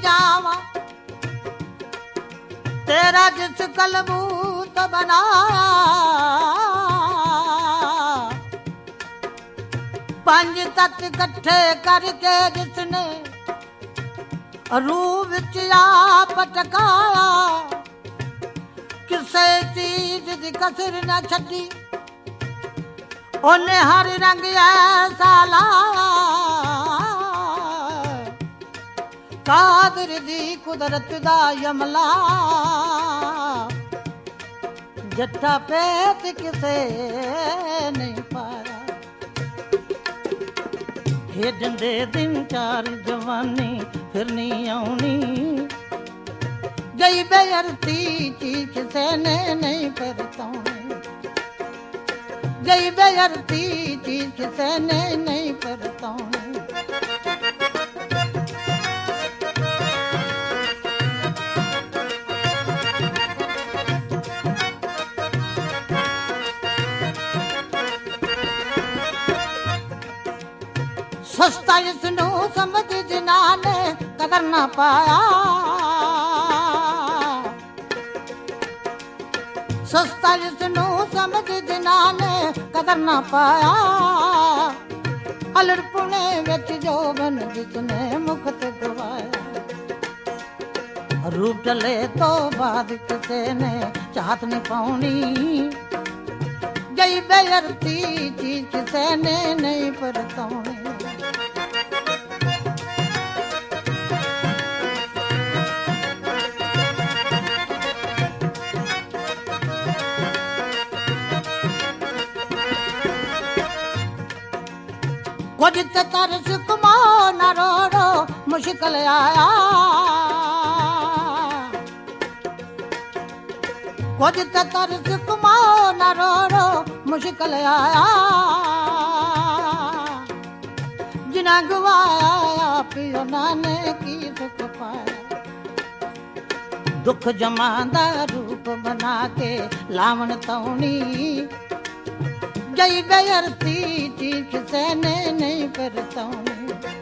जावा तेरा जिस कलबूत बनाया, पंज तत्त इकट्ठे करके जिसने रूह विच आप टकाया, किसे चीज दी कसर न छड्डी ओने हर रंग ऐसा लाया, कादर दी कुदरत दा यमला, जट्टा पेत किसे नहीं पाया। खेडन दे दिन चार जवानी फिर नहीं आउनी, गई बेअर्ती चीज किसे ने नहीं परताउनी, गई बेअर्ती चीज किसे ने नहीं परताउनी। सस्ता इसनू समझ जिन्हां ने कदर ना पाया, सस्ता इसनू समझ जिन्हां ने कदर ना पाया, अलड़पुणे विच जोबन जिसने मुखत गवाया, रूप टले तो बाद किसे ने चाहत नहीं पाउनी, गई बेअर्ती चीज किसे ने नहीं परताउनी। कुछ ते तरस कमा न रोड़ो मुश्किल आया, कुछ ते तरस कमा न रोड़ो मुश्किल आया, जिना गवाया पियो नाने की सुख पाया, दुख जमांदा रूप बना के लावण तौनी, गई बेअर्ती चीज किसे ने नहीं परताउनी।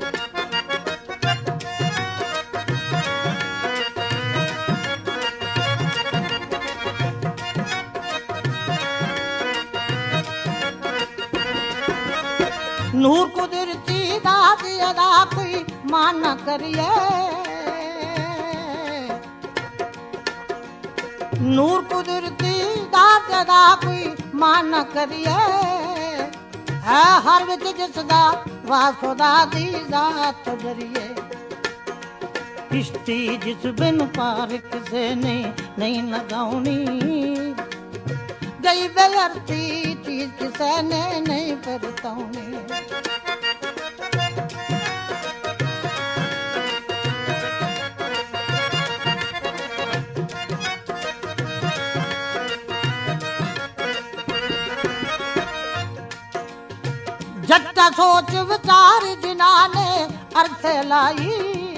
नूर कुदरती दाद अदा कोई मान न करिए, नूर कुदरती दाद अदा कोई मान न करिए, है हर विच जिसदा वास खुदा दी जात डरिए, किश्ती जिस बिन पार किसे ने नहीं लगाउनी, गई बेअर्ती चीज किसे ने नहीं परताउनी। जट्टा सोच विचार जिन्हां ने अरसे लाई,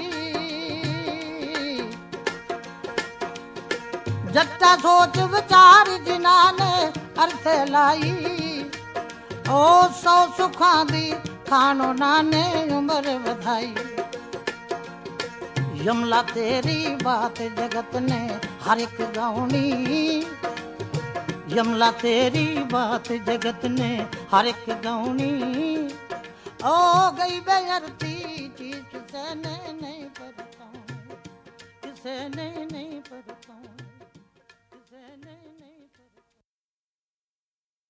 जट्टा सोच विचार जिन्हां ने अरसे लाई, ओ सौ सुखां दी खानो नाने उम्र वधाई, यमला तेरी बात जगत ने हर एक गाउनी, यमला तेरी बात जगत ने हर एक गाउनी, ओ गई बेअर्ती चीज किसे ने नहीं परताउनी, किसे ने नहीं परताउनी।